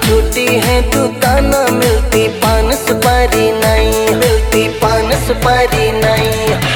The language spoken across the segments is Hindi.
छूटी है दुकान मिलती पान सुपारी नहीं, मिलती पान सुपारी नहीं।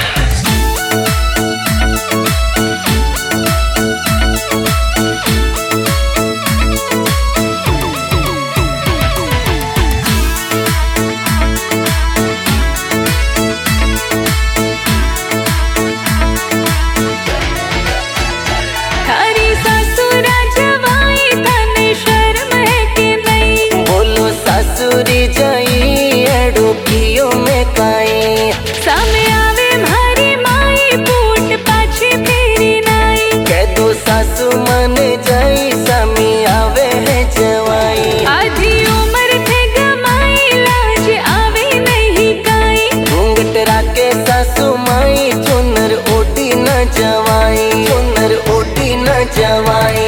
सासुरी जाई एडोकियो में काई, सामे आवे भारी माई पूट पाछे फेरी नाई। कह दो सासु मन जाई सामी आवे है जवाई, आधी उम्र थे गमाई लाज आवे नहीं काई। घूंघट राके सासु माई चुनर ओढ़ी न जवाई, चुनर ओढ़ी न जवाई।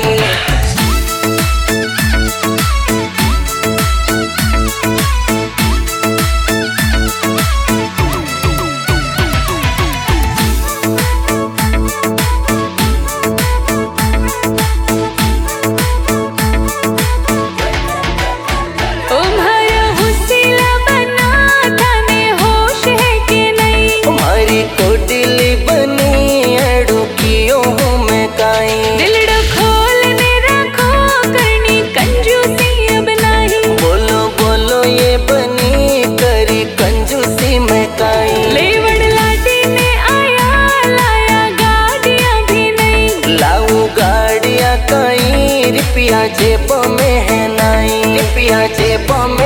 कोडिली बनी एडोकियो हूँ मैं काई, दिलड़ा खोलने रखो करनी कंजूसी अब नहीं। बोलो बोलो ये बनी करी कंजूसी मैं काई। लेवड़ लाडी ने आया लाया गाड़ियाँ भी नहीं, लाऊ गाड़ियाँ काई। रिपिया जेब में है नाई, रिपिया जेब में